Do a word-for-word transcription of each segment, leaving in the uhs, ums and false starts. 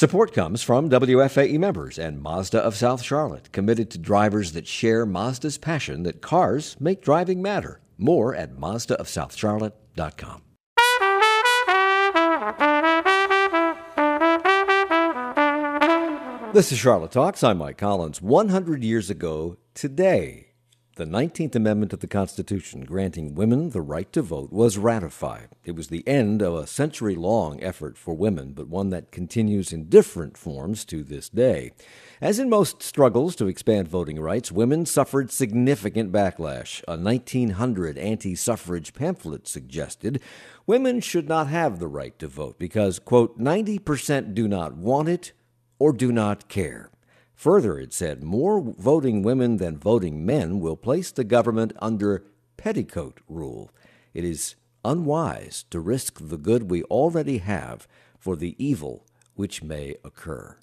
Support comes from W F A E members and Mazda of South Charlotte, committed to drivers that share Mazda's passion that cars make driving matter. More at Mazda of South Charlotte dot com. This is Charlotte Talks. I'm Mike Collins. one hundred years ago today, the nineteenth Amendment of the Constitution, granting women the right to vote, was ratified. It was the end of a century-long effort for women, but one that continues in different forms to this day. As in most struggles to expand voting rights, women suffered significant backlash. A nineteen hundred anti-suffrage pamphlet suggested women should not have the right to vote because, quote, ninety percent do not want it or do not care. Further, it said more voting women than voting men will place the government under petticoat rule. It is unwise to risk the good we already have for the evil which may occur.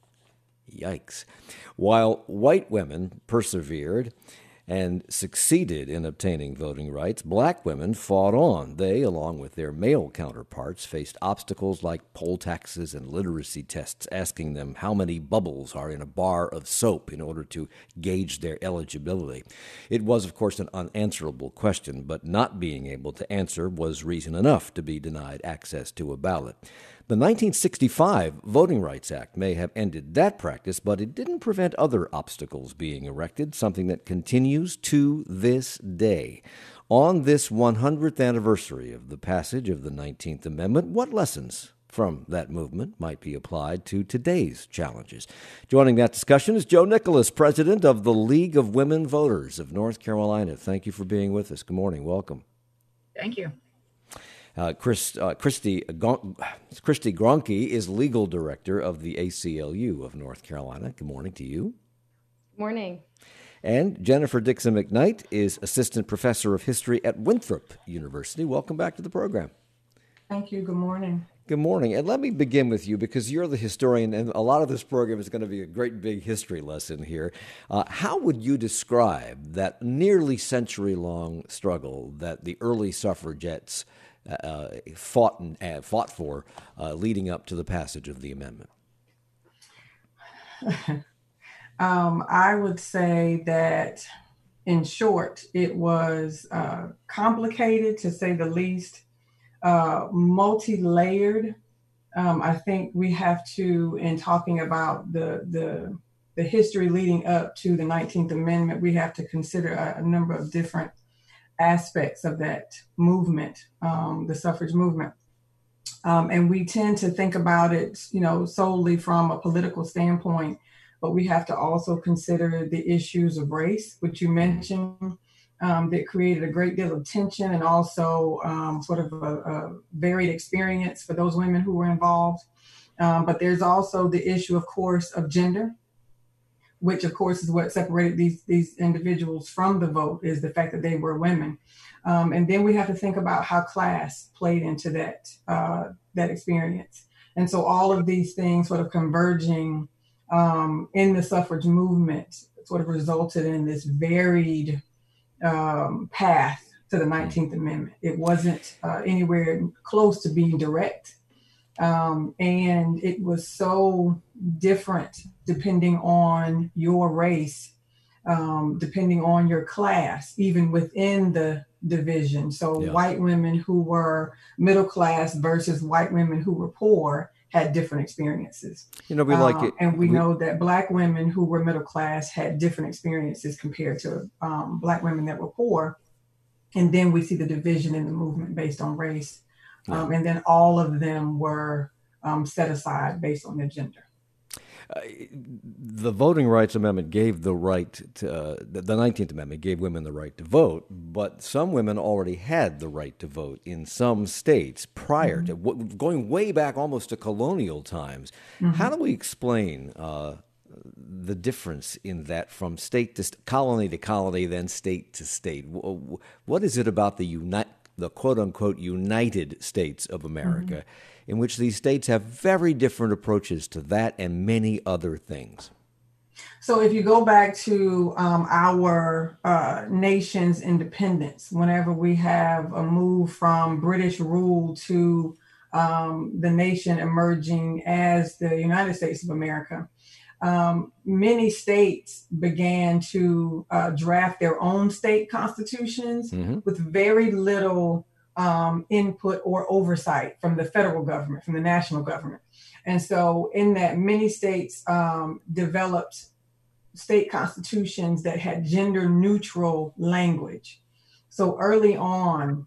Yikes. While white women persevered and succeeded in obtaining voting rights, black women fought on. They, along with their male counterparts, faced obstacles like poll taxes and literacy tests, asking them how many bubbles are in a bar of soap in order to gauge their eligibility. It was, of course, an unanswerable question, but not being able to answer was reason enough to be denied access to a ballot. The nineteen sixty-five Voting Rights Act may have ended that practice, but it didn't prevent other obstacles being erected, something that continues to this day. On this one hundredth anniversary of the passage of the nineteenth Amendment, what lessons from that movement might be applied to today's challenges? Joining that discussion is Joe Nicholas, president of the League of Women Voters of North Carolina. Thank you for being with us. Good morning. Welcome. Thank you. Uh, Chris, uh, Christy, Gon- Christy Gronke is legal director of the A C L U of North Carolina. Good morning to you. Good morning. And Jennifer Dixon McKnight is assistant professor of history at Winthrop University. Welcome back to the program. Thank you. Good morning. Good morning. And let me begin with you because you're the historian, and a lot of this program is going to be a great big history lesson here. Uh, how would you describe that nearly century-long struggle that the early suffragettes Uh, fought and uh, fought for uh, leading up to the passage of the amendment? um, I would say that, in short, it was uh, complicated, to say the least, uh, multi-layered. Um, I think we have to, in talking about the, the the history leading up to the nineteenth Amendment, we have to consider a, a number of different aspects of that movement, um, the suffrage movement. Um, and we tend to think about it, you know, solely from a political standpoint, but we have to also consider the issues of race, which you mentioned, um, that created a great deal of tension and also um, sort of a, a varied experience for those women who were involved. Um, but there's also the issue, of course, of gender, which of course is what separated these these individuals from the vote, is the fact that they were women. Um, and then we have to think about how class played into that uh, that experience. And so all of these things sort of converging um, in the suffrage movement sort of resulted in this varied um, path to the nineteenth Amendment. It wasn't uh, anywhere close to being direct. Um, and it was so different depending on your race, um, depending on your class, even within the division. So Yeah. White women who were middle class versus white women who were poor had different experiences. You know, we like Um, it. and we, we know that Black women who were middle class had different experiences compared to um, Black women that were poor. And then we see the division in the movement based on race. Yeah. Um, and then all of them were um, set aside based on their gender. Uh, the Voting Rights Amendment gave the right to, uh, the the nineteenth Amendment gave women the right to vote, but some women already had the right to vote in some states prior mm-hmm. to w- going way back almost to colonial times. Mm-hmm. How do we explain uh, the difference in that from state to st- colony to colony, then state to state? W- what is it about the unite? the quote-unquote United States of America, mm-hmm. in which these states have very different approaches to that and many other things? So if you go back to um, our uh, nation's independence, whenever we have a move from British rule to um, the nation emerging as the United States of America, um, many states began to uh, draft their own state constitutions Mm-hmm. with very little um, input or oversight from the federal government, from the national government. And so in that, many states um, developed state constitutions that had gender neutral language. So early on,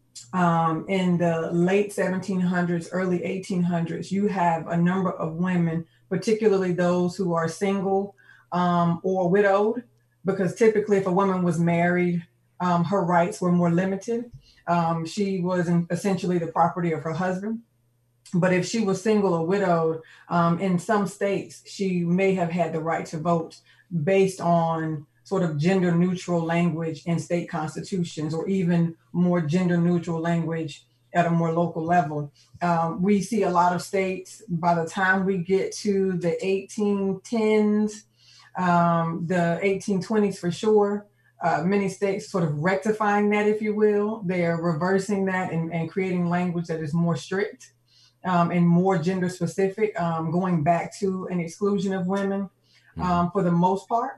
um, in the late seventeen hundreds, early eighteen hundreds, you have a number of women, particularly those who are single um, or widowed, because typically if a woman was married, um, her rights were more limited. Um, she was in, essentially the property of her husband. But if she was single or widowed, um, in some states, she may have had the right to vote based on sort of gender neutral language in state constitutions, or even more gender neutral language at a more local level. Um, we see a lot of states, by the time we get to the eighteen tens, um, the eighteen twenties for sure, uh, many states sort of rectifying that, if you will. They're reversing that and, and creating language that is more strict um, and more gender specific, um, going back to an exclusion of women um, mm-hmm. for the most part.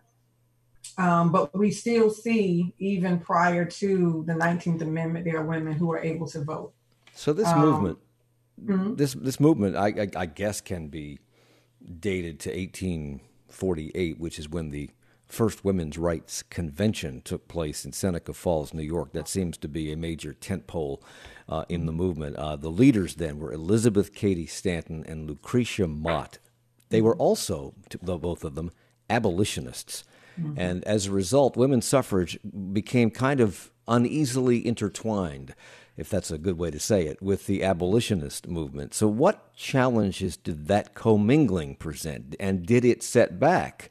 Um, but we still see, even prior to the nineteenth Amendment, there are women who are able to vote. So this um, movement, mm-hmm. this this movement, I, I, I guess, can be dated to eighteen forty-eight, which is when the first women's rights convention took place in Seneca Falls, New York. That seems to be a major tentpole uh, in the movement. Uh, the leaders then were Elizabeth Cady Stanton and Lucretia Mott. They were also, both of them, abolitionists. Mm-hmm. And as a result, women's suffrage became kind of uneasily intertwined, if that's a good way to say it, with the abolitionist movement. So what challenges did that commingling present? And did it set back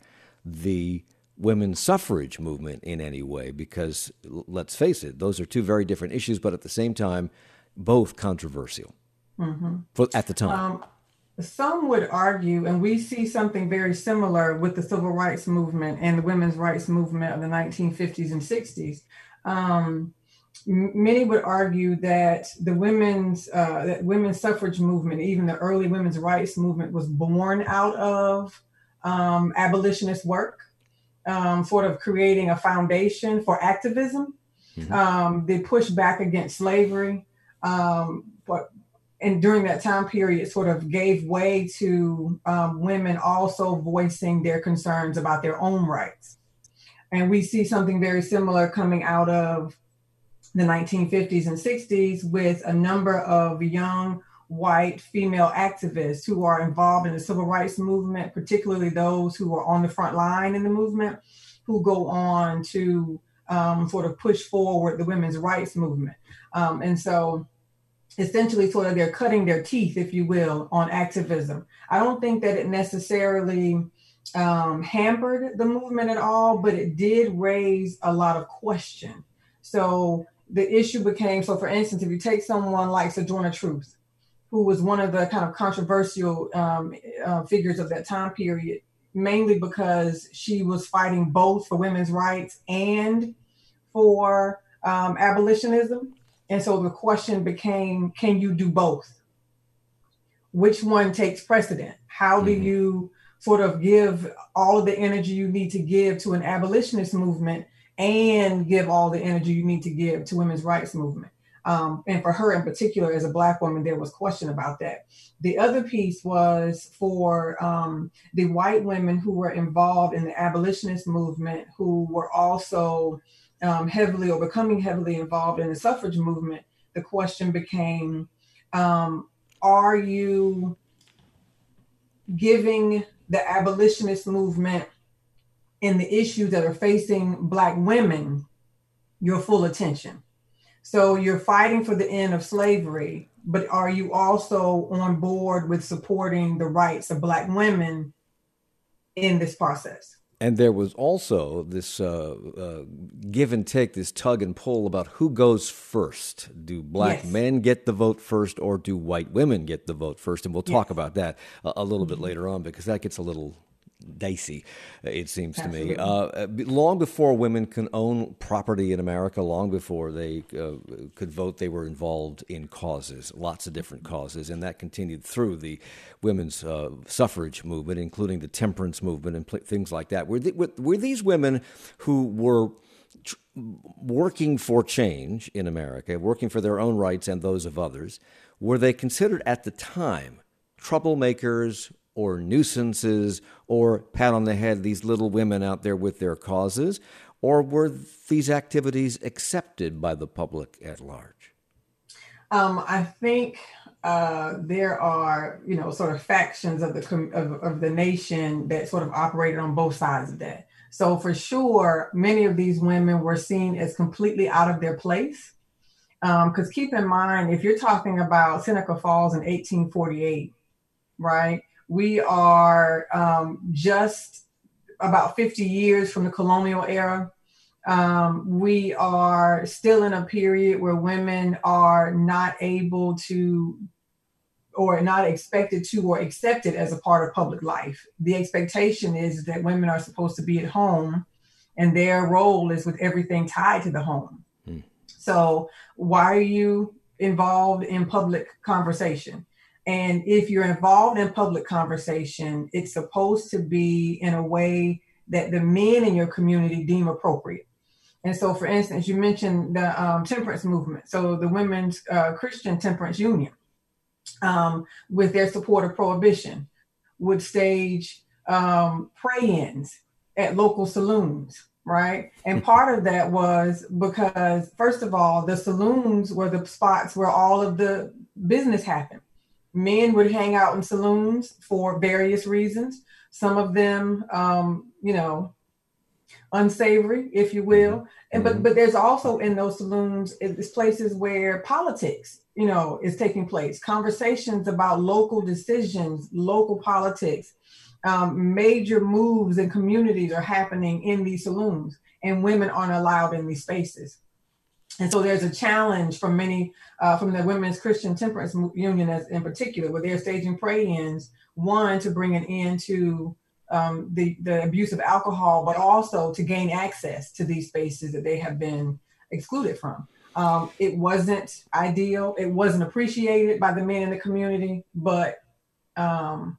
the women's suffrage movement in any way? Because let's face it, those are two very different issues, but at the same time, both controversial mm-hmm. for, at the time. Um, Some would argue, and we see something very similar with the civil rights movement and the women's rights movement of the nineteen fifties and sixties. Um, m- many would argue that the women's uh, that women's suffrage movement, even the early women's rights movement, was born out of um, abolitionist work, um, sort of creating a foundation for activism. Mm-hmm. Um, they pushed back against slavery, um, but and during that time period, sort of gave way to um, women also voicing their concerns about their own rights. And we see something very similar coming out of the nineteen fifties and sixties with a number of young white female activists who are involved in the civil rights movement, particularly those who are on the front line in the movement, who go on to um, sort of push forward the women's rights movement. Um, and so essentially sort of they're cutting their teeth, if you will, on activism. I don't think that it necessarily um, hampered the movement at all, but it did raise a lot of question. So the issue became, so for instance, if you take someone like Sojourner Truth, who was one of the kind of controversial um, uh, figures of that time period, mainly because she was fighting both for women's rights and for um, abolitionism. And so the question became, can you do both? Which one takes precedent? How do you sort of give all of the energy you need to give to an abolitionist movement and give all the energy you need to give to women's rights movement? Um, and for her in particular, as a Black woman, there was question about that. The other piece was for um, the white women who were involved in the abolitionist movement, who were also Um, heavily or becoming heavily involved in the suffrage movement. The question became, um, are you giving the abolitionist movement and the issues that are facing Black women your full attention? So you're fighting for the end of slavery, but are you also on board with supporting the rights of Black women in this process? And there was also this uh, uh, give and take, this tug and pull about who goes first. Do Black yes. men get the vote first, or do white women get the vote first? And we'll talk yes. about that a, a little mm-hmm. bit later on, because that gets a little dicey, it seems Absolutely. to me. Uh, long before women can own property in America, long before they uh, could vote, they were involved in causes, lots of different causes, and that continued through the women's uh, suffrage movement, including the temperance movement and pl- things like that. Were, the, were, were these women who were tr- working for change in America, working for their own rights and those of others, were they considered at the time troublemakers or nuisances, or pat on the head, these little women out there with their causes? Or were these activities accepted by the public at large? Um, I think uh, there are, you know, sort of factions of the com- of, of the nation that sort of operated on both sides of that. So for sure, many of these women were seen as completely out of their place. Because um, keep in mind, if you're talking about Seneca Falls in eighteen forty-eight, right? We are um, just about fifty years from the colonial era. Um, we are still in a period where women are not able to, or not expected to, or accepted as a part of public life. The expectation is that women are supposed to be at home, and their role is with everything tied to the home. Hmm. So why are you involved in public conversation? And if you're involved in public conversation, it's supposed to be in a way that the men in your community deem appropriate. And so, for instance, you mentioned the um, temperance movement. So the Women's uh, Christian Temperance Union, um, with their support of prohibition, would stage um, pray-ins at local saloons, right? And part of that was because, first of all, the saloons were the spots where all of the business happened. Men would hang out in saloons for various reasons. Some of them, um, you know, unsavory, if you will. And but but there's also in those saloons, it's places where politics, you know, is taking place. Conversations about local decisions, local politics, um, major moves in communities are happening in these saloons, and women aren't allowed in these spaces. And so there's a challenge from many, uh, from the Women's Christian Temperance Union as in particular, where they're staging pray-ins, one, to bring an end to um, the, the abuse of alcohol, but also to gain access to these spaces that they have been excluded from. Um, it wasn't ideal. It wasn't appreciated by the men in the community, but um,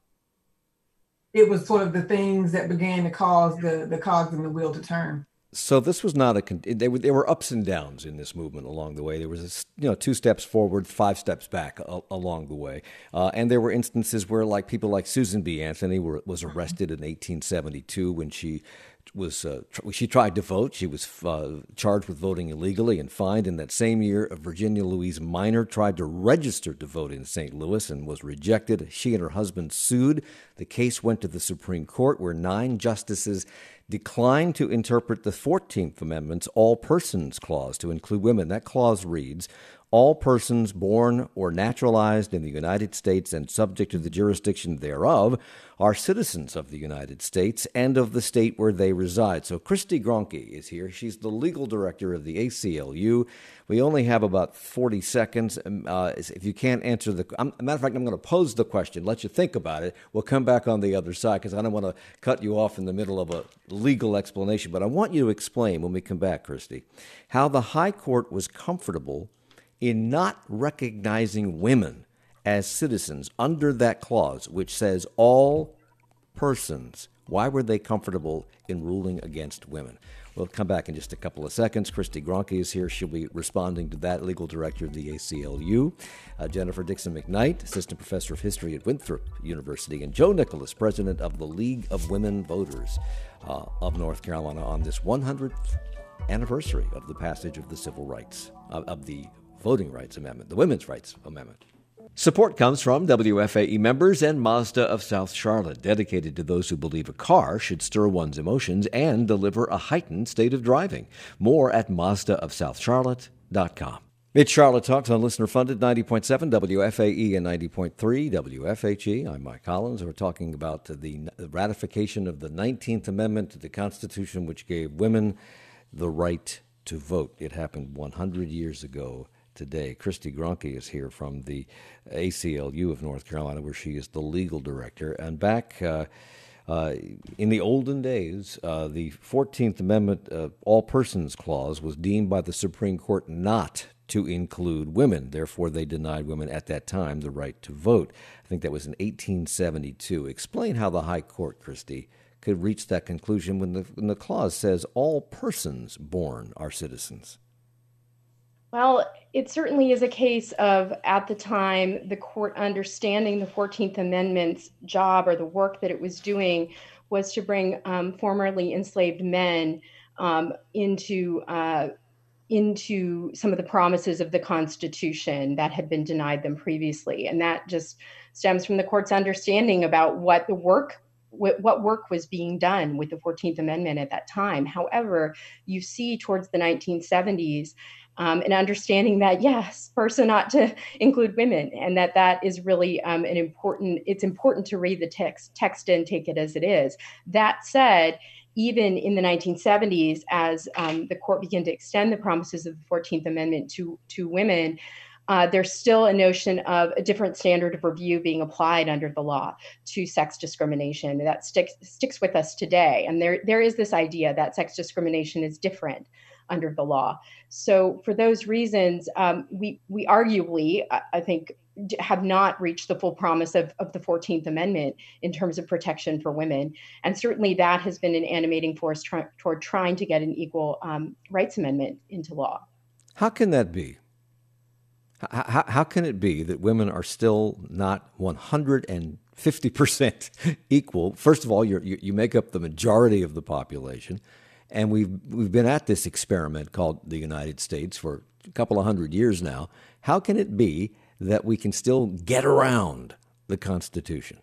it was sort of the things that began to cause the, the cogs in the wheel to turn. So this was not a, they were, there were ups and downs in this movement along the way. There was, a, you know, two steps forward, five steps back a, along the way. Uh, and there were instances where, like, people like Susan B. Anthony were, was arrested in eighteen seventy-two when she was, uh, tr- she tried to vote. She was uh, charged with voting illegally and fined. In that same year, Virginia Louise Minor tried to register to vote in Saint Louis and was rejected. She and her husband sued. The case went to the Supreme Court, where nine justices declined to interpret the fourteenth Amendment's All Persons Clause to include women. That clause reads, all persons born or naturalized in the United States and subject to the jurisdiction thereof are citizens of the United States and of the state where they reside. So Christy Gronke is here. She's the legal director of the A C L U. We only have about forty seconds. Uh, if you can't answer the, I'm, matter of fact, I'm going to pose the question, let you think about it. We'll come back on the other side because I don't want to cut you off in the middle of a legal explanation. But I want you to explain when we come back, Christy, how the High Court was comfortable in not recognizing women as citizens under that clause, which says all persons. Why were they comfortable in ruling against women? We'll come back in just a couple of seconds. Christy Gronke is here. She'll be responding to that, legal director of the A C L U. Uh, Jennifer Dixon McKnight, assistant professor of history at Winthrop University, and Joe Nicholas, president of the League of Women Voters uh, of North Carolina, on this one hundredth anniversary of the passage of the Civil Rights, uh, of the Voting Rights Amendment, the Women's Rights Amendment. Support comes from W F A E members and Mazda of South Charlotte, dedicated to those who believe a car should stir one's emotions and deliver a heightened state of driving. More at Mazda of South Charlotte dot com. It's Charlotte Talks on listener-funded ninety point seven W F A E and ninety point three W F H E. I'm Mike Collins. We're talking about the ratification of the nineteenth Amendment to the Constitution, which gave women the right to vote. It happened one hundred years ago today. Christy Gronke is here from the A C L U of North Carolina, where she is the legal director. And back uh, Uh, in the olden days, uh, the fourteenth Amendment uh, All Persons Clause was deemed by the Supreme Court not to include women. Therefore, they denied women at that time the right to vote. I think that was in eighteen seventy-two. Explain how the High Court, Christy, could reach that conclusion when the, when the clause says all persons born are citizens. Well, it certainly is a case of, at the time, the court understanding the fourteenth Amendment's job or the work that it was doing was to bring um, formerly enslaved men um, into uh, into some of the promises of the Constitution that had been denied them previously. And that just stems from the court's understanding about what the work what work was being done with the fourteenth Amendment at that time. However, you see towards the nineteen seventies Um, and understanding that, yes, person ought to include women, and that that is really um, an important, it's important to read the text, text and take it as it is. That said, even in the nineteen seventies, as um, the court began to extend the promises of the fourteenth Amendment to, to women, uh, there's still a notion of a different standard of review being applied under the law to sex discrimination. That sticks sticks with us today. And there there is this idea that sex discrimination is different under the law. So for those reasons, um, we we arguably, I think, have not reached the full promise of, of the fourteenth Amendment in terms of protection for women. And certainly that has been an animating force try, toward trying to get an equal um, rights amendment into law. How can that be? How, how can it be that women are still not one hundred fifty percent equal? First of all, you're, you you make up the majority of the population. And we've we've been at this experiment called the United States for a couple of hundred years now. How can it be that we can still get around the Constitution?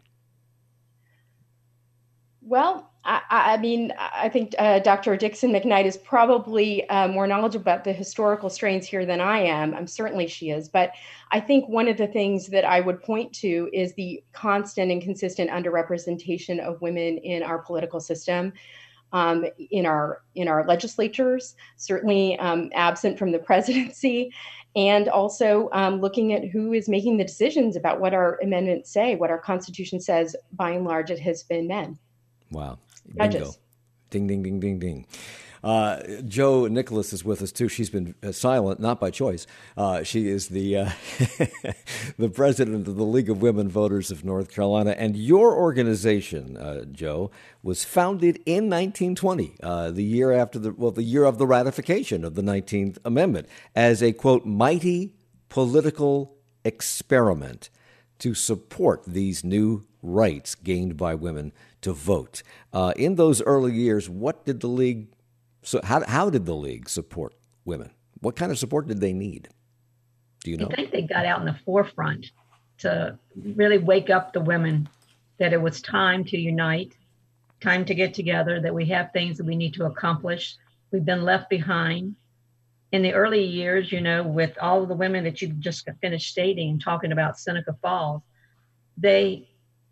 Well, I, I mean, I think uh, Doctor Dixon McKnight is probably uh, more knowledgeable about the historical strains here than I am. I'm certainly she is. But I think one of the things that I would point to is the constant and consistent underrepresentation of women in our political system. Um, in our in our legislatures, certainly um, absent from the presidency, and also um, looking at who is making the decisions about what our amendments say, what our Constitution says. By and large, it has been men. Wow. Judges. Bingo. Ding, ding, ding, ding, ding. Uh, Jo Nicholas is with us, too. She's been uh, silent, not by choice. Uh, she is the uh, the president of the League of Women Voters of North Carolina. And your organization, uh, Jo, was founded in nineteen twenty, uh, the year after the, well, the year of the ratification of the nineteenth Amendment, as a, quote, mighty political experiment to support these new rights gained by women to vote. Uh, in those early years, what did the League So how how did the League support women? What kind of support did they need? Do you know? I think they got out in the forefront to really wake up the women that it was time to unite, time to get together, that we have things that we need to accomplish. We've been left behind. In the early years, you know, with all of the women that you just finished stating and talking about Seneca Falls, they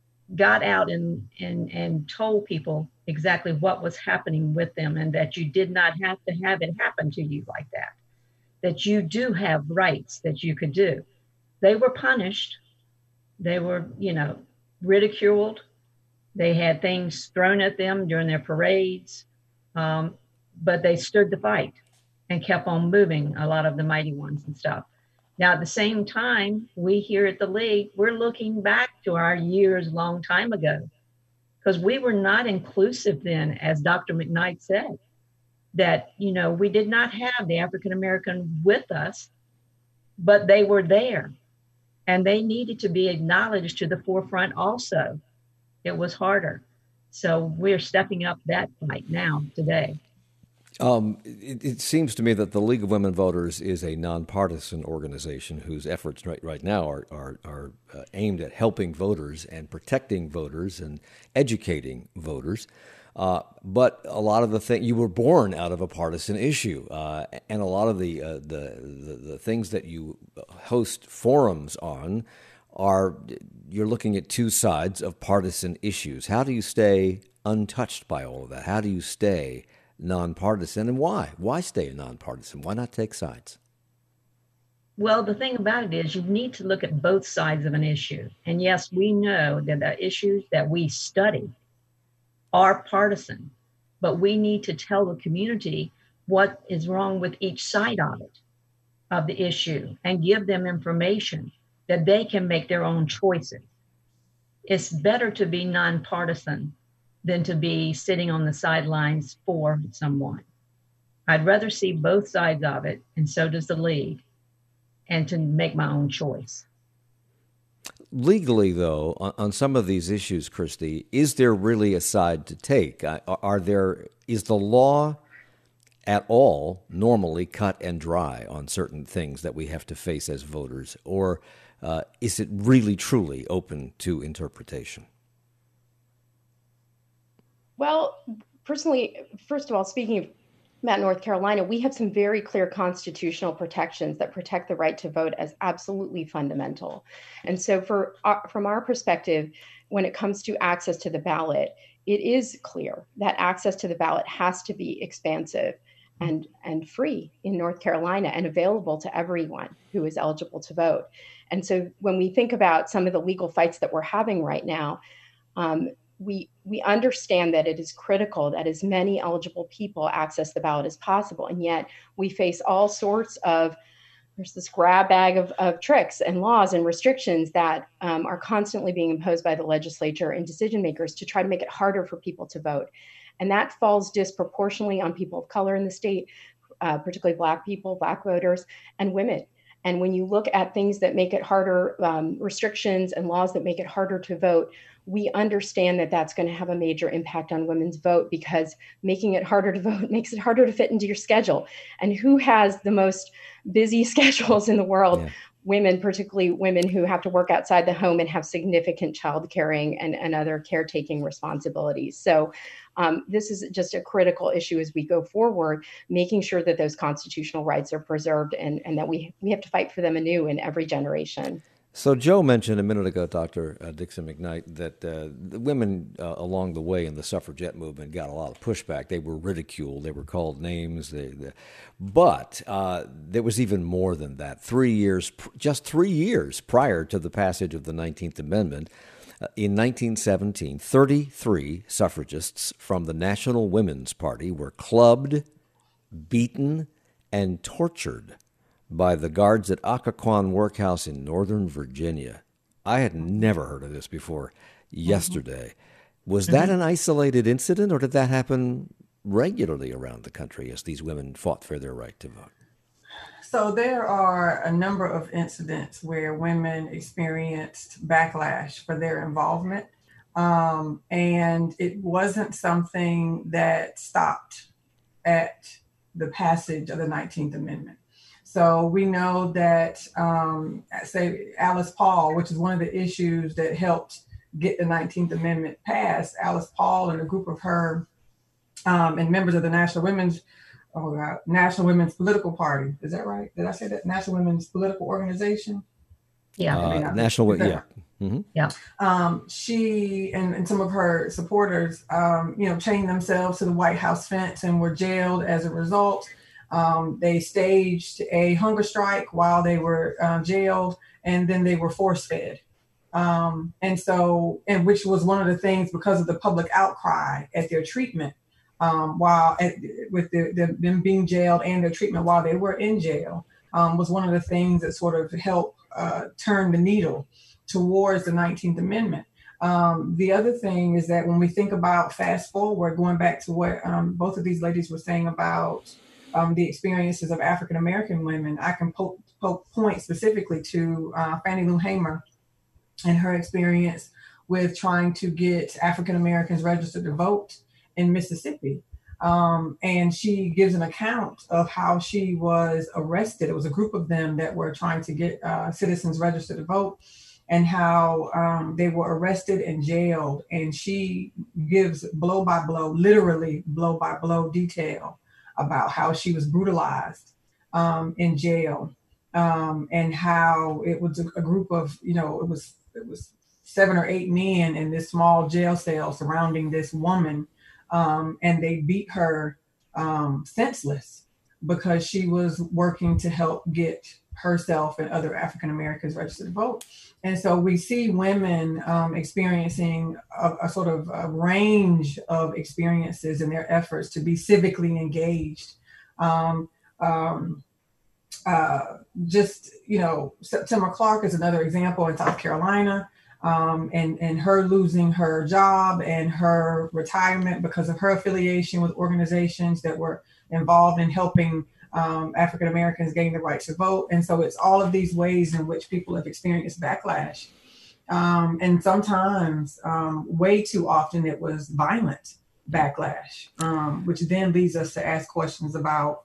got out and, and, and told people exactly what was happening with them, and that you did not have to have it happen to you like that, that you do have rights that you could do. They were punished. They were, you know, ridiculed. They had things thrown at them during their parades, um, but they stood the fight and kept on moving, a lot of the mighty ones and stuff. Now, at the same time, we here at the League, we're looking back to our years long time ago, because we were not inclusive then, as Doctor McKnight said, that, you know, we did not have the African American with us, but they were there and they needed to be acknowledged to the forefront also. It was harder. So we're stepping up that fight now today. Um, it, it seems to me that the League of Women Voters is a nonpartisan organization whose efforts right, right now are, are, are uh, aimed at helping voters and protecting voters and educating voters. Uh, but a lot of the things, you were born out of a partisan issue, uh, and a lot of the, uh, the, the the things that you host forums on are, you're looking at two sides of partisan issues. How do you stay untouched by all of that? How do you stay nonpartisan, and why? Why stay nonpartisan? Why not take sides? Well, the thing about it is you need to look at both sides of an issue. And yes, we know that the issues that we study are partisan, but we need to tell the community what is wrong with each side of it, of the issue, and give them information that they can make their own choices. It's better to be nonpartisan than to be sitting on the sidelines for someone. I'd rather see both sides of it, and so does the league, and to make my own choice. Legally, though, on, on some of these issues, Christy, is there really a side to take? Are, are there? Is the law at all normally cut and dry on certain things that we have to face as voters, or uh, is it really truly open to interpretation? Well, personally, first of all, speaking of about North Carolina, we have some very clear constitutional protections that protect the right to vote as absolutely fundamental. And so for our, from our perspective, when it comes to access to the ballot, it is clear that access to the ballot has to be expansive and, and free in North Carolina and available to everyone who is eligible to vote. And so when we think about some of the legal fights that we're having right now, um, we we understand that it is critical that as many eligible people access the ballot as possible. And yet we face all sorts of, there's this grab bag of, of tricks and laws and restrictions that um, are constantly being imposed by the legislature and decision makers to try to make it harder for people to vote. And that falls disproportionately on people of color in the state, uh, particularly Black people, Black voters, and women. And when you look at things that make it harder, um, restrictions and laws that make it harder to vote, we understand that that's going to have a major impact on women's vote, because making it harder to vote makes it harder to fit into your schedule. And who has the most busy schedules in the world? Yeah. Women, particularly women who have to work outside the home and have significant child caring and, and other caretaking responsibilities. So um, this is just a critical issue as we go forward, making sure that those constitutional rights are preserved and, and that we, we have to fight for them anew in every generation. So Joe mentioned a minute ago, Doctor Dixon McKnight, that uh, the women uh, along the way in the suffragette movement got a lot of pushback. They were ridiculed. They were called names. They, they, but uh, there was even more than that. Three years, just three years prior to the passage of the nineteenth Amendment, uh, in nineteen seventeen, thirty-three suffragists from the National Women's Party were clubbed, beaten, and tortured by the guards at Occoquan Workhouse in Northern Virginia. I had never heard of this before yesterday. Mm-hmm. Was that an isolated incident, or did that happen regularly around the country as these women fought for their right to vote? So there are a number of incidents where women experienced backlash for their involvement. Um, and it wasn't something that stopped at the passage of the nineteenth Amendment. So we know that, um, say, Alice Paul, which is one of the issues that helped get the nineteenth Amendment passed, Alice Paul and a group of her um, and members of the National Women's oh God, National Women's Political Party. Is that right? Did I say that? National Women's Political Organization? Yeah. Uh, National, yeah. Mm-hmm. Yeah. Um, she and, and some of her supporters, um, you know, chained themselves to the White House fence and were jailed as a result. Um, they staged a hunger strike while they were uh, jailed, and then they were force fed. Um, and so, and which was one of the things because of the public outcry at their treatment, um, while at, with the, the, them being jailed and their treatment while they were in jail, um, was one of the things that sort of helped uh, turn the needle towards the nineteenth Amendment. Um, the other thing is that when we think about fast forward, going back to what um, both of these ladies were saying about Um, the experiences of African-American women, I can po- po- point specifically to uh, Fannie Lou Hamer and her experience with trying to get African-Americans registered to vote in Mississippi. Um, and she gives an account of how she was arrested. It was a group of them that were trying to get uh, citizens registered to vote, and how um, they were arrested and jailed. And she gives blow by blow, literally blow by blow detail about how she was brutalized um, in jail, um, and how it was a, a group of, you know, it was it was seven or eight men in this small jail cell surrounding this woman, um, and they beat her um, senseless because she was working to help get herself and other African Americans registered to vote. And so we see women um, experiencing a, a sort of a range of experiences in their efforts to be civically engaged. Um, um, uh, just, you know, September Clark is another example in South Carolina, um, and, and her losing her job and her retirement because of her affiliation with organizations that were involved in helping um, African Americans gain the right to vote. And so it's all of these ways in which people have experienced backlash. Um, and sometimes, um, way too often, it was violent backlash, um, which then leads us to ask questions about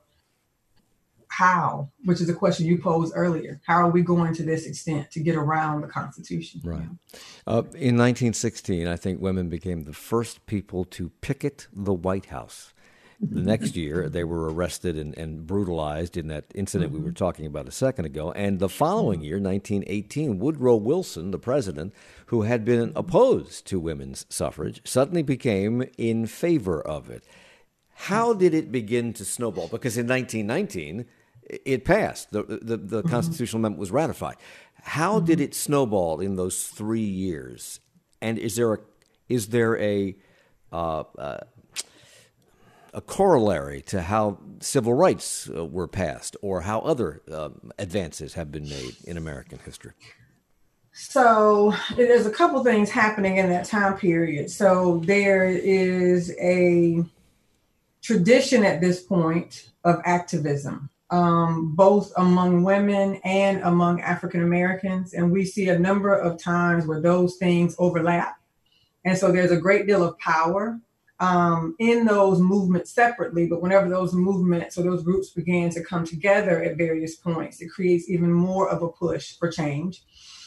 how, which is a question you posed earlier. How are we going to this extent to get around the Constitution? Right. Uh, in nineteen sixteen, I think women became the first people to picket the White House. The next year, they were arrested and, and brutalized in that incident mm-hmm. we were talking about a second ago. And the following year, nineteen eighteen, Woodrow Wilson, the president, who had been opposed to women's suffrage, suddenly became in favor of it. How did it begin to snowball? Because in nineteen nineteen, it passed. The, the, the mm-hmm. constitutional amendment was ratified. How mm-hmm. did it snowball in those three years? And is there a, is there a uh, uh, a corollary to how civil rights uh, were passed or how other um, advances have been made in American history? So there's a couple things happening in that time period. So there is a tradition at this point of activism, um, both among women and among African Americans. And we see a number of times where those things overlap. And so there's a great deal of power Um, in those movements separately, but whenever those movements or those groups began to come together at various points, it creates even more of a push for change.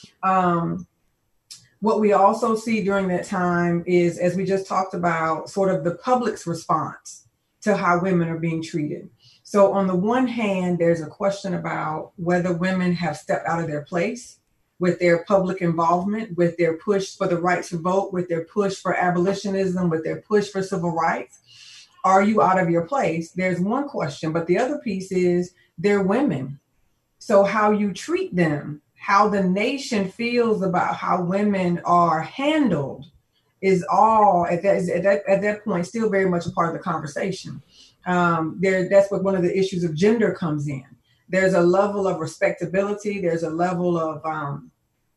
Um, what we also see during that time is, as we just talked about, sort of the public's response to how women are being treated. So on the one hand, there's a question about whether women have stepped out of their place with their public involvement, with their push for the right to vote, with their push for abolitionism, with their push for civil rights. Are you out of your place? There's one question, but the other piece is they're women. So how you treat them, how the nation feels about how women are handled is all at that, at that, at that point still very much a part of the conversation. Um, there, that's what one of the issues of gender comes in. There's a level of respectability. There's a level of um,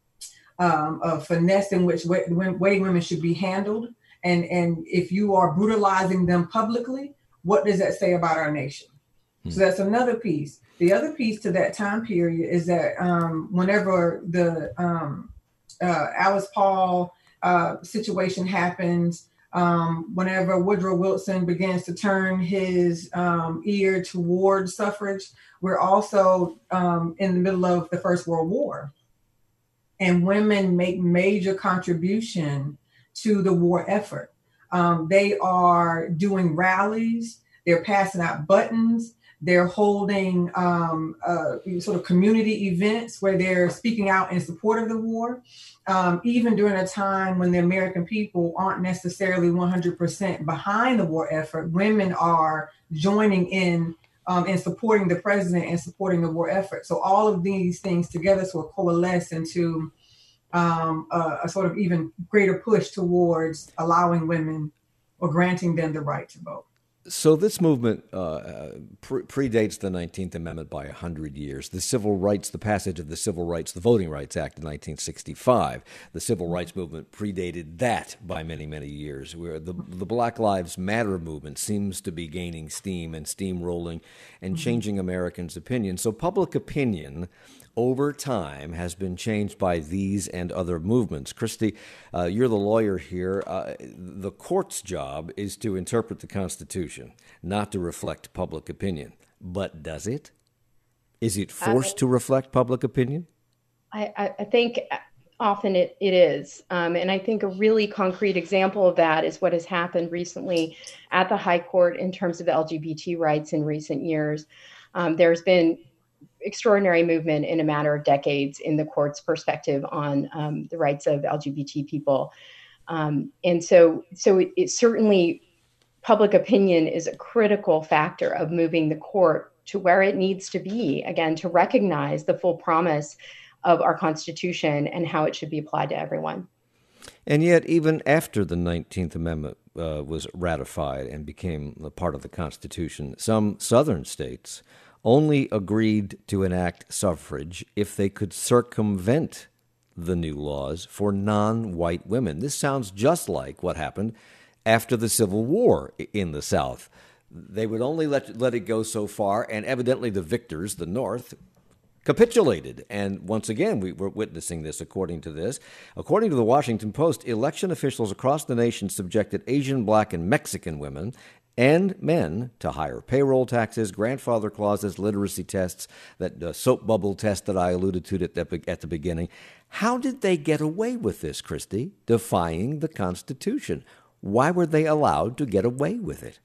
um, of finesse in which way, way women should be handled. And, and if you are brutalizing them publicly, what does that say about our nation? Hmm. So that's another piece. The other piece to that time period is that um, whenever the um, uh, Alice Paul uh, situation happens, Um, whenever Woodrow Wilson begins to turn his um, ear toward suffrage, we're also um, in the middle of the First World War. And women make major contribution to the war effort. Um, they are doing rallies, they're passing out buttons, they're holding um, uh, sort of community events where they're speaking out in support of the war, um, even during a time when the American people aren't necessarily one hundred percent behind the war effort. Women are joining in um, and supporting the president and supporting the war effort. So all of these things together sort of coalesce into um, a, a sort of even greater push towards allowing women or granting them the right to vote. So this movement uh, pre- predates the nineteenth Amendment by one hundred years. The civil rights, the passage of the Civil Rights, the Voting Rights Act in nineteen sixty-five, the civil rights movement predated that by many, many years, where the, the Black Lives Matter movement seems to be gaining steam and steamrolling and changing Americans' opinion. So public opinion over time has been changed by these and other movements. Christy, uh, you're the lawyer here. Uh, the court's job is to interpret the Constitution, not to reflect public opinion. But does it? Is it forced uh, to reflect public opinion? I, I think often it, it is. Um, and I think a really concrete example of that is what has happened recently at the High Court in terms of L G B T rights in recent years. Um, there's been extraordinary movement in a matter of decades in the court's perspective on um, the rights of L G B T people. Um, and so so it, it certainly, public opinion is a critical factor of moving the court to where it needs to be, again, to recognize the full promise of our Constitution and how it should be applied to everyone. And yet, even after the nineteenth Amendment uh, was ratified and became a part of the Constitution, some southern states only agreed to enact suffrage if they could circumvent the new laws for non-white women. This sounds just like what happened after the Civil War in the South. They would only let, let it go so far, and evidently the victors, the North, capitulated. And once again, we were witnessing this according to this. According to the Washington Post, election officials across the nation subjected Asian, Black, and Mexican women and men to higher payroll taxes, grandfather clauses, literacy tests, that uh, soap bubble test that I alluded to at the, at the beginning. How did they get away with this, Christy, defying the Constitution? Why were they allowed to get away with it?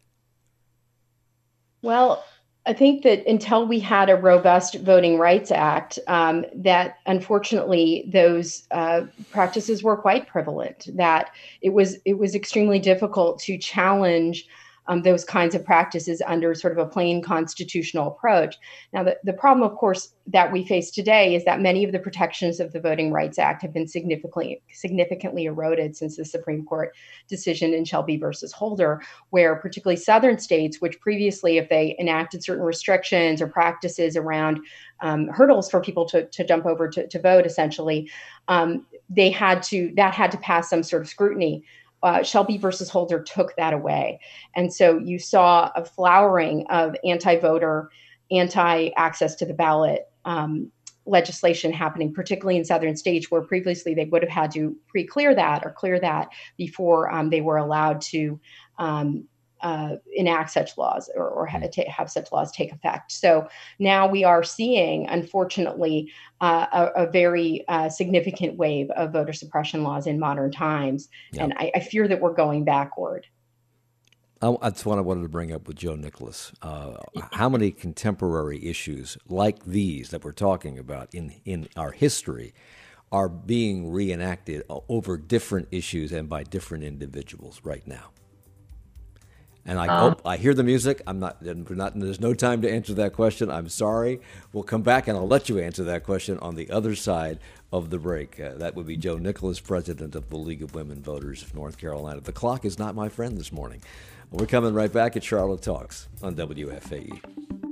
Well, I think that until we had a robust Voting Rights Act, um, that unfortunately those uh, practices were quite prevalent, that it was it was extremely difficult to challenge um, those kinds of practices under sort of a plain constitutional approach. Now, the, the problem, of course, that we face today is that many of the protections of the Voting Rights Act have been significantly significantly eroded since the Supreme Court decision in Shelby versus Holder, where particularly southern states, which previously, if they enacted certain restrictions or practices around um, hurdles for people to, to jump over to, to vote, essentially, um, they had to that had to pass some sort of scrutiny. Uh, Shelby versus Holder took that away. And so you saw a flowering of anti-voter, anti-access to the ballot um, legislation happening, particularly in southern states where previously they would have had to pre-clear that or clear that before um, they were allowed to um, uh, enact such laws or, or ha- ta- have such laws take effect. So now we are seeing, unfortunately, uh, a, a very uh, significant wave of voter suppression laws in modern times. Yep. And I, I fear that we're going backward. I, that's what I wanted to bring up with Joe Nicholas. Uh, how many contemporary issues like these that we're talking about in, in our history are being reenacted over different issues and by different individuals right now? And I um, oh, I hear the music. I'm not, we're not. There's no time to answer that question. I'm sorry. We'll come back and I'll let you answer that question on the other side of the break. Uh, that would be Joe Nicholas, president of the League of Women Voters of North Carolina. The clock is not my friend this morning. We're coming right back at Charlotte Talks on W F A E.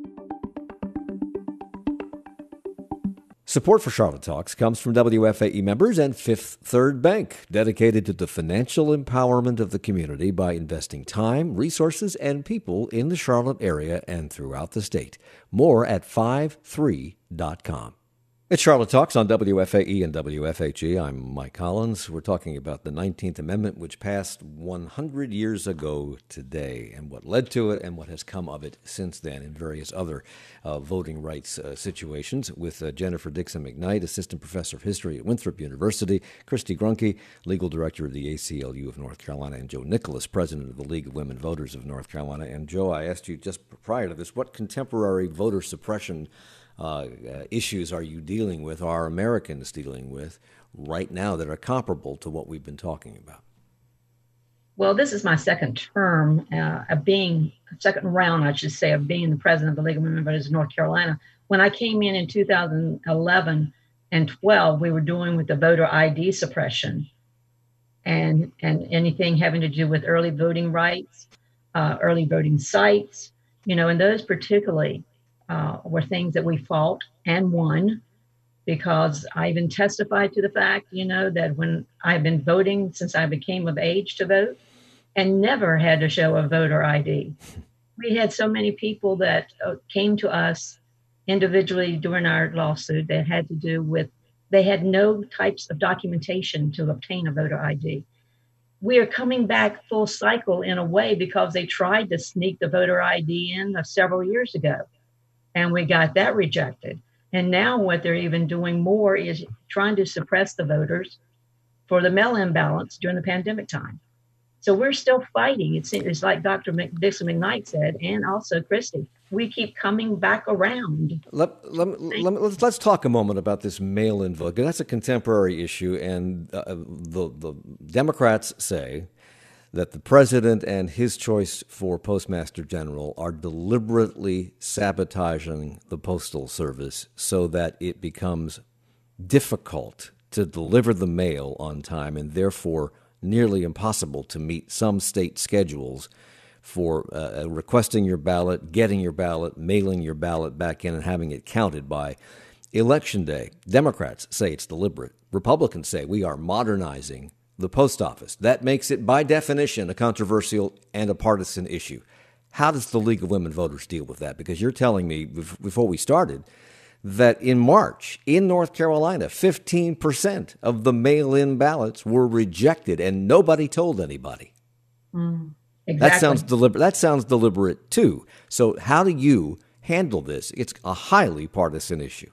Support for Charlotte Talks comes from W F A E members and Fifth Third Bank, dedicated to the financial empowerment of the community by investing time, resources, and people in the Charlotte area and throughout the state. More at five three dot com. It's Charlotte Talks on W F A E and W F H E. I'm Mike Collins. We're talking about the nineteenth Amendment, which passed one hundred years ago today, and what led to it and what has come of it since then in various other uh, voting rights uh, situations, with uh, Jennifer Dixon McKnight, Assistant Professor of History at Winthrop University, Christy Grunke, Legal Director of the A C L U of North Carolina, and Joe Nicholas, President of the League of Women Voters of North Carolina. And Joe, I asked you just prior to this, what contemporary voter suppression Uh, uh, issues are you dealing with, are Americans dealing with right now that are comparable to what we've been talking about? Well, this is my second term uh, of being, second round, I should say, of being the president of the League of Women Voters of North Carolina. When I came in in two thousand eleven and twelve, we were doing with the voter I D suppression and, and anything having to do with early voting rights, uh, early voting sites, you know, and those particularly Uh, were things that we fought and won, because I even testified to the fact, you know, that when I've been voting since I became of age to vote and never had to show a voter I D. We had so many people that uh, came to us individually during our lawsuit that had to do with, they had no types of documentation to obtain a voter I D. We are coming back full cycle in a way because they tried to sneak the voter I D in uh, several years ago. And we got that rejected. And now what they're even doing more is trying to suppress the voters for the mail-in ballots during the pandemic time. So we're still fighting. It's, it's like Doctor Dixon McKnight said, and also Christy, we keep coming back around. Let, let, let, let's, let's talk a moment about this mail-in vote. That's a contemporary issue, and uh, the, the Democrats say that the president and his choice for postmaster general are deliberately sabotaging the postal service so that it becomes difficult to deliver the mail on time and therefore nearly impossible to meet some state schedules for uh, requesting your ballot, getting your ballot, mailing your ballot back in, and having it counted by Election Day. Democrats say it's deliberate. Republicans say we are modernizing the post office. That makes it, by definition, a controversial and a partisan issue. How does the League of Women Voters deal with that? Because you're telling me before we started that in March, in North Carolina, fifteen percent of the mail-in ballots were rejected, and nobody told anybody. Mm, exactly. That sounds deliberate. That sounds deliberate too. So, how do you handle this? It's a highly partisan issue.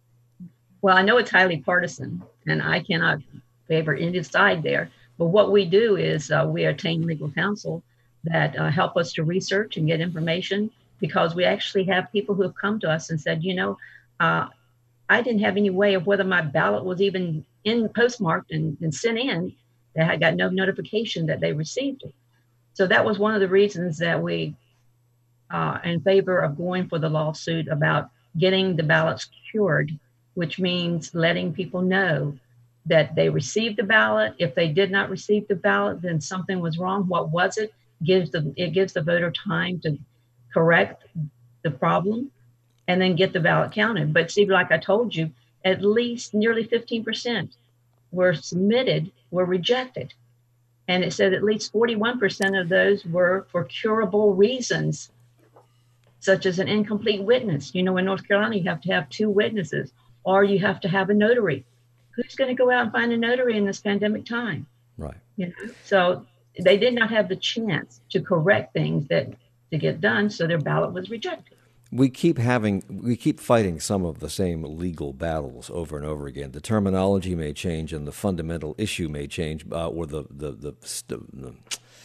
Well, I know it's highly partisan, and I cannot favor any side there. But what we do is uh, we attain legal counsel that uh, help us to research and get information, because we actually have people who have come to us and said, you know, uh, I didn't have any way of whether my ballot was even in postmarked and, and sent in. That I got no notification that they received it. So that was one of the reasons that we uh, in favor of going for the lawsuit about getting the ballots cured, which means letting people know that they received the ballot. If they did not receive the ballot, then something was wrong. What was it? Gives the it gives the voter time to correct the problem and then get the ballot counted. But see, like I told you, at least nearly fifteen percent were submitted, were rejected. And it said at least forty-one percent of those were for curable reasons, such as an incomplete witness. You know, in North Carolina, you have to have two witnesses, or you have to have a notary. Who's going to go out and find a notary in this pandemic time? Right. You know? So they did not have the chance to correct things that to get done, so their ballot was rejected. We keep having, we keep fighting some of the same legal battles over and over again. The terminology may change, and the fundamental issue may change, uh, or the the the, the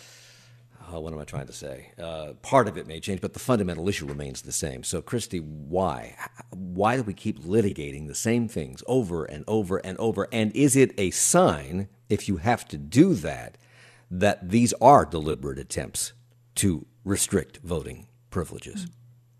uh, what am I trying to say? Uh, part of it may change, but the fundamental issue remains the same. So, Christy, why? Why do we keep litigating the same things over and over and over? And is it a sign, if you have to do that, that these are deliberate attempts to restrict voting privileges?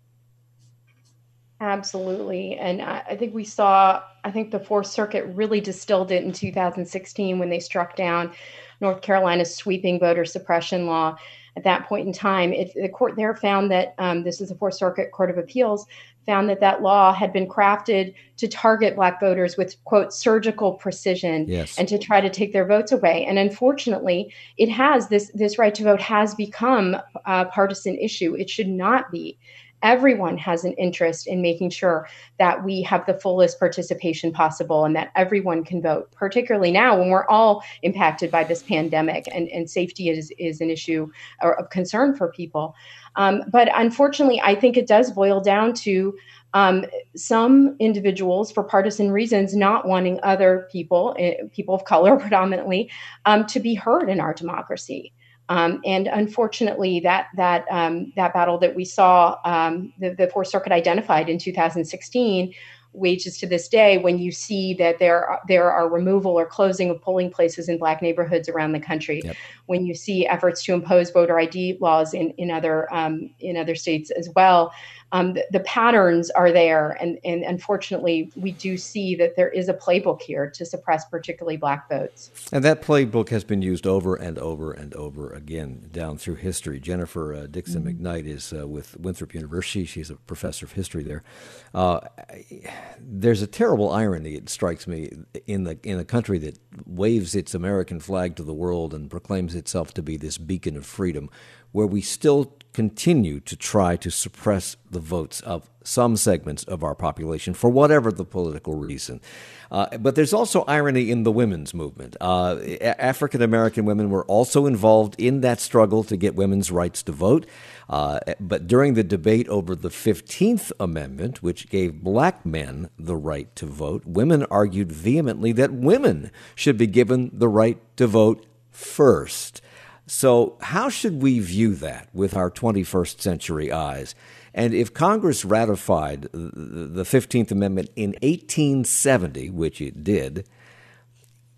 Absolutely. And I, I think we saw, I think the Fourth Circuit really distilled it in two thousand sixteen when they struck down North Carolina's sweeping voter suppression law. At that point in time, it, the court there found that, um, this is the Fourth Circuit Court of Appeals, found that that law had been crafted to target Black voters with, quote, surgical precision, yes, and to try to take their votes away. And unfortunately, it has, this, this right to vote has become a partisan issue. It should not be. Everyone has an interest in making sure that we have the fullest participation possible and that everyone can vote, particularly now when we're all impacted by this pandemic, and, and safety is, is an issue of concern for people. Um, but unfortunately, I think it does boil down to um, some individuals, for partisan reasons, not wanting other people, uh, people of color predominantly, um, to be heard in our democracy. Um, and unfortunately, that that um, that battle that we saw, um, the, the Fourth Circuit identified in two thousand sixteen, wages to this day when you see that there are, there are removal or closing of polling places in Black neighborhoods around the country. Yep. When you see efforts to impose voter I D laws in in other um, in other states as well. Um, the, the patterns are there, and, and unfortunately, we do see that there is a playbook here to suppress particularly Black votes. And that playbook has been used over and over and over again down through history. Jennifer uh, Dixon mm-hmm. McKnight is uh, with Winthrop University. She's a professor of history there. Uh, there's a terrible irony, it strikes me, in the in a country that waves its American flag to the world and proclaims itself to be this beacon of freedom, where we still continue to try to suppress the votes of some segments of our population for whatever the political reason. Uh, but there's also irony in the women's movement. Uh, African-American women were also involved in that struggle to get women's rights to vote. Uh, but during the debate over the fifteenth Amendment, which gave Black men the right to vote, women argued vehemently that women should be given the right to vote first. So how should we view that with our twenty-first century eyes? And if Congress ratified the fifteenth Amendment in eighteen seventy, which it did,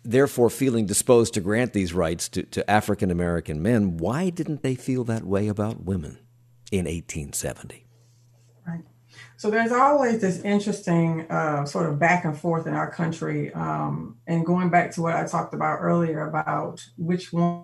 therefore feeling disposed to grant these rights to, to African American men, why didn't they feel that way about women in eighteen seventy? Right. So there's always this interesting uh, sort of back and forth in our country. Um, and going back to what I talked about earlier about which one.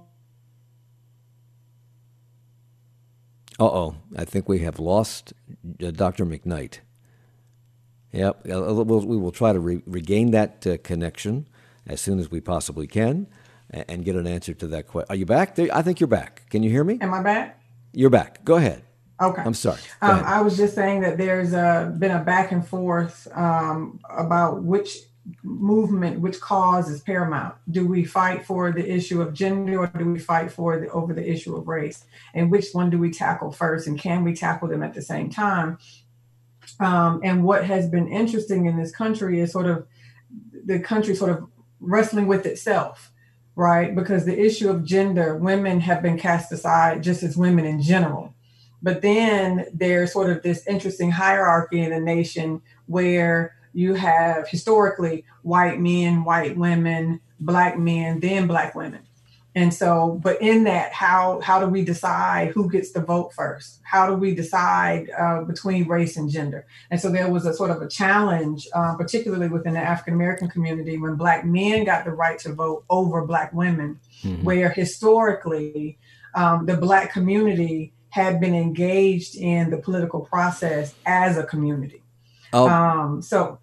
Uh-oh, I think we have lost uh, Doctor McKnight. Yep, uh, we'll, we will try to re- regain that uh, connection as soon as we possibly can and, and get an answer to that question. Are you back? There, I think you're back. Can you hear me? Am I back? You're back. Go ahead. Okay. I'm sorry. Um, I was just saying that there's uh, been a back and forth um, about which movement, which cause is paramount. Do we fight for the issue of gender, or do we fight for the over the issue of race? And which one do we tackle first? And can we tackle them at the same time? Um, and what has been interesting in this country is sort of the country sort of wrestling with itself, right? Because the issue of gender, women have been cast aside just as women in general. But then there's sort of this interesting hierarchy in the nation where you have historically white men, white women, black men, then black women. And so, but in that, how how do we decide who gets to vote first? How do we decide uh, between race and gender? And so there was a sort of a challenge, uh, particularly within the African-American community, when black men got the right to vote over black women, mm-hmm. where historically um, the black community had been engaged in the political process as a community. Oh. Um, so.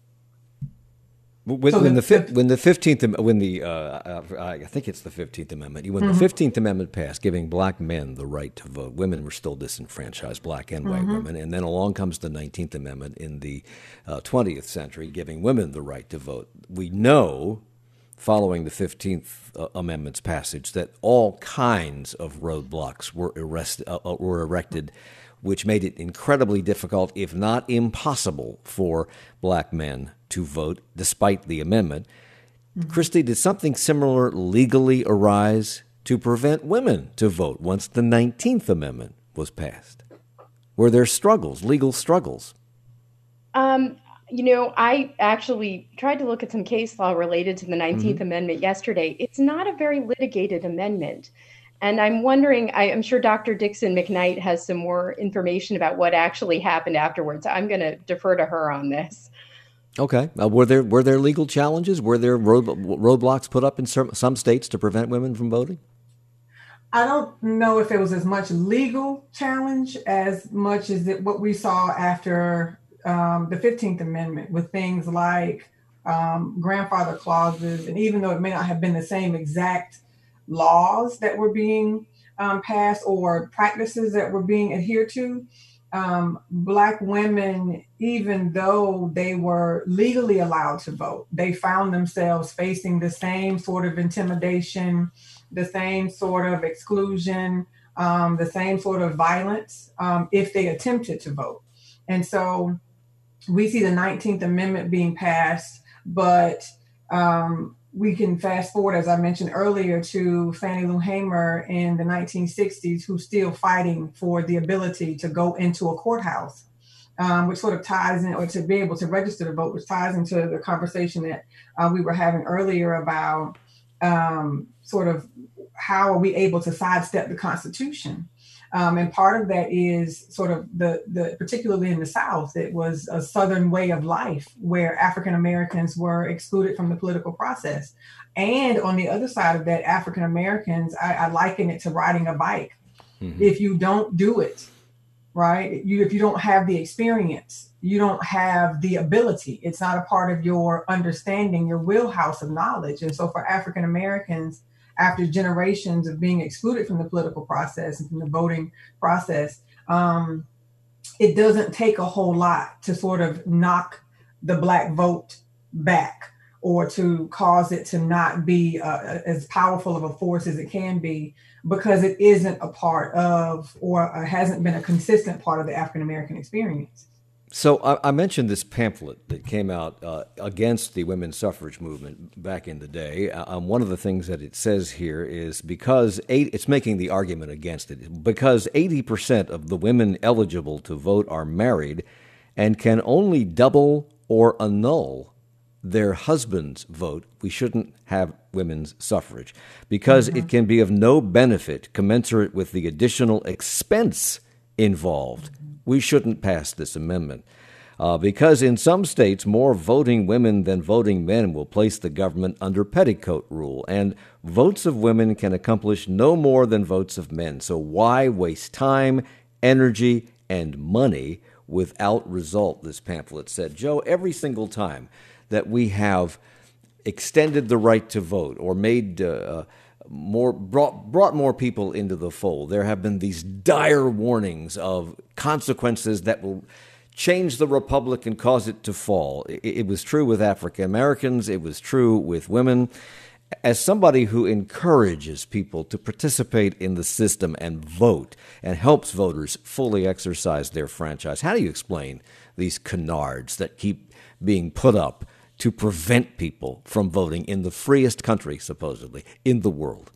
When, so when the, the fi- when the fifteenth when the uh, uh, I think it's the fifteenth Amendment when mm-hmm. the fifteenth Amendment passed, giving black men the right to vote, women were still disenfranchised, black and white mm-hmm. women, and then along comes the nineteenth Amendment in the uh, twentieth century, giving women the right to vote. We know, following the fifteenth uh, Amendment's passage, that all kinds of roadblocks were arrest- uh, were erected, which made it incredibly difficult, if not impossible, for black men to vote, despite the amendment. Mm-hmm. Christy, did something similar legally arise to prevent women to vote once the nineteenth Amendment was passed? Were there struggles, legal struggles? Um, you know, I actually tried to look at some case law related to the nineteenth mm-hmm. Amendment yesterday. It's not a very litigated amendment. And I'm wondering, I, I'm sure Doctor Dixon McKnight has some more information about what actually happened afterwards. I'm going to defer to her on this. Okay. Uh, were there were there legal challenges? Were there road, roadblocks put up in some, some states to prevent women from voting? I don't know if it was as much legal challenge as much as it, what we saw after um, the fifteenth Amendment, with things like um, grandfather clauses. And even though it may not have been the same exact laws that were being um, passed or practices that were being adhered to, um, Black women, even though they were legally allowed to vote, they found themselves facing the same sort of intimidation, the same sort of exclusion, um, the same sort of violence um, if they attempted to vote. And so we see the nineteenth Amendment being passed, but um, we can fast forward, as I mentioned earlier, to Fannie Lou Hamer in the nineteen sixties, who's still fighting for the ability to go into a courthouse, um, which sort of ties in, or to be able to register to vote, which ties into the conversation that uh, we were having earlier about um, sort of how are we able to sidestep the Constitution. Um, and part of that is sort of the, the, particularly in the South, it was a Southern way of life where African Americans were excluded from the political process. And on the other side of that, African Americans, I, I liken it to riding a bike. Mm-hmm. If you don't do it, right, you, if you don't have the experience, you don't have the ability, it's not a part of your understanding, your wheelhouse of knowledge. And so for African Americans, after generations of being excluded from the political process and from the voting process, um, it doesn't take a whole lot to sort of knock the Black vote back or to cause it to not be uh, as powerful of a force as it can be, because it isn't a part of, or uh, hasn't been a consistent part of the African American experience. So I, I mentioned this pamphlet that came out uh, against the women's suffrage movement back in the day. Um, one of the things that it says here is because eight, it's making the argument against it, because eighty percent of the women eligible to vote are married and can only double or annul their husband's vote, we shouldn't have women's suffrage because Mm-hmm. it can be of no benefit commensurate with the additional expense involved. We shouldn't pass this amendment. Uh, because in some states, more voting women than voting men will place the government under petticoat rule, and votes of women can accomplish no more than votes of men. So why waste time, energy, and money without result, this pamphlet said. Joe, every single time that we have extended the right to vote or made uh, more brought brought more people into the fold, there have been these dire warnings of consequences that will change the republic and cause it to fall. It, it was true with African Americans. It was true with women. As somebody who encourages people to participate in the system and vote and helps voters fully exercise their franchise, how do you explain these canards that keep being put up to prevent people from voting in the freest country, supposedly, in the world?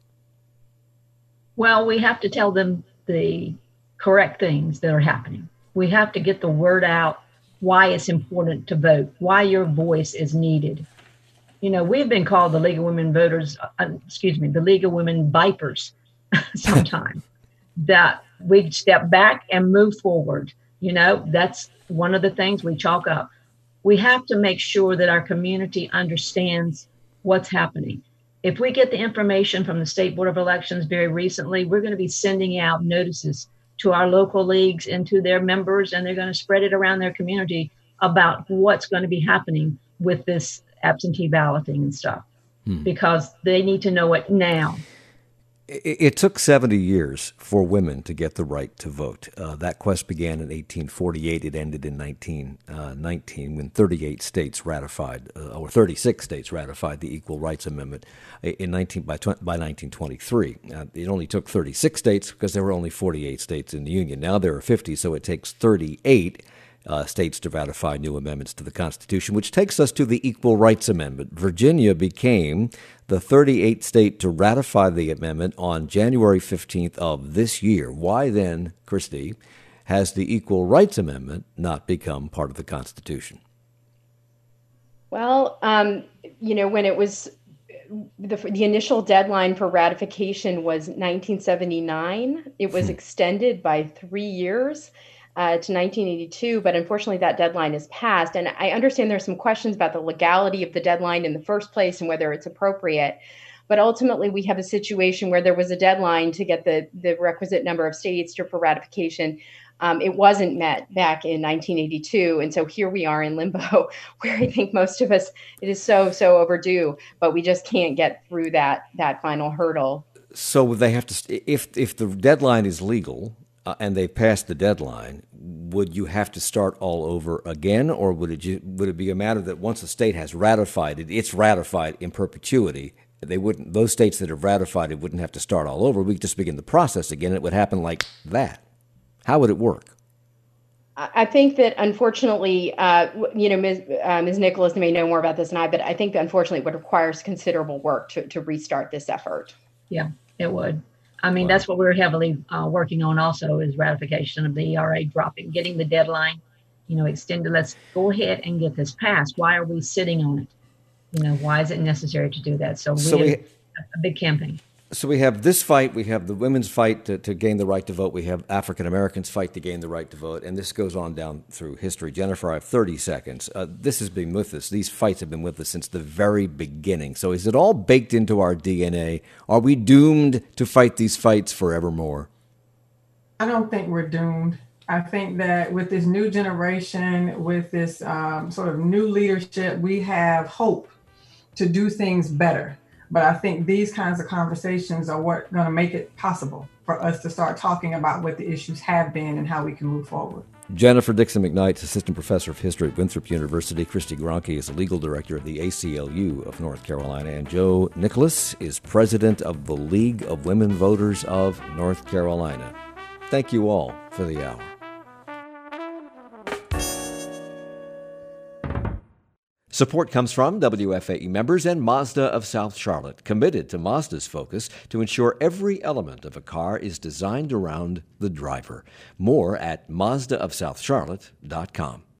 Well, we have to tell them the correct things that are happening. We have to get the word out why it's important to vote, why your voice is needed. You know, we've been called the League of Women Voters, uh, excuse me, the League of Women Vipers sometimes, that we step back and move forward. You know, that's one of the things we chalk up. We have to make sure that our community understands what's happening. If we get the information from the State Board of Elections very recently, we're going to be sending out notices to our local leagues and to their members, and they're going to spread it around their community about what's going to be happening with this absentee balloting and stuff, hmm. because they need to know it now. It, it took seventy years for women to get the right to vote. Uh, that quest began in eighteen forty-eight. It ended in nineteen nineteen when thirty-eight states ratified, uh, or thirty-six states ratified the Equal Rights Amendment in nineteen by, by nineteen twenty-three. Uh, it only took thirty-six states because there were only forty-eight states in the Union. Now there are fifty, so it takes thirty-eight Uh, states to ratify new amendments to the Constitution, which takes us to the Equal Rights Amendment. Virginia became the thirty-eighth state to ratify the amendment on January fifteenth of this year. Why then, Christy, has the Equal Rights Amendment not become part of the Constitution? Well, um, you know, when it was the, the initial deadline for ratification was nineteen seventy-nine, it was extended by three years. Uh, to nineteen eighty-two, but unfortunately that deadline is passed. And I understand there's some questions about the legality of the deadline in the first place and whether it's appropriate. But ultimately we have a situation where there was a deadline to get the, the requisite number of states to, for ratification. Um, it wasn't met back in nineteen eighty-two. And so here we are in limbo where I think most of us, it is so, so overdue, but we just can't get through that, that final hurdle. So they have to, if, if the deadline is legal, Uh, and they passed the deadline, would you have to start all over again, or would it would it be a matter that once a state has ratified it, it's ratified in perpetuity? They wouldn't; those states that have ratified it wouldn't have to start all over. We could just begin the process again. It would happen like that. How would it work? I think that unfortunately, uh, you know, Miz Uh, Miz Nicholas may know more about this than I, but I think that unfortunately it would require considerable work to, to restart this effort. Yeah, it would. I mean, Wow. That's what we're heavily uh, working on also is ratification of the E R A, dropping, getting the deadline, you know, extended. Let's go ahead and get this passed. Why are we sitting on it? You know, why is it necessary to do that? So, So we we- have a big campaign. So we have this fight, we have the women's fight to, to gain the right to vote, we have African Americans fight to gain the right to vote, and this goes on down through history. Jennifer, I have thirty seconds. Uh, this has been with us. These fights have been with us since the very beginning. So is it all baked into our D N A? Are we doomed to fight these fights forevermore? I don't think we're doomed. I think that with this new generation, with this um, sort of new leadership, we have hope to do things better. But I think these kinds of conversations are what going to make it possible for us to start talking about what the issues have been and how we can move forward. Jennifer Dixon McKnight, Assistant Professor of History at Winthrop University. Christy Gronke is the Legal Director of the A C L U of North Carolina. And Joe Nicholas is President of the League of Women Voters of North Carolina. Thank you all for the hour. Support comes from W F A E members and Mazda of South Charlotte, committed to Mazda's focus to ensure every element of a car is designed around the driver. More at Mazda of South Charlotte dot com.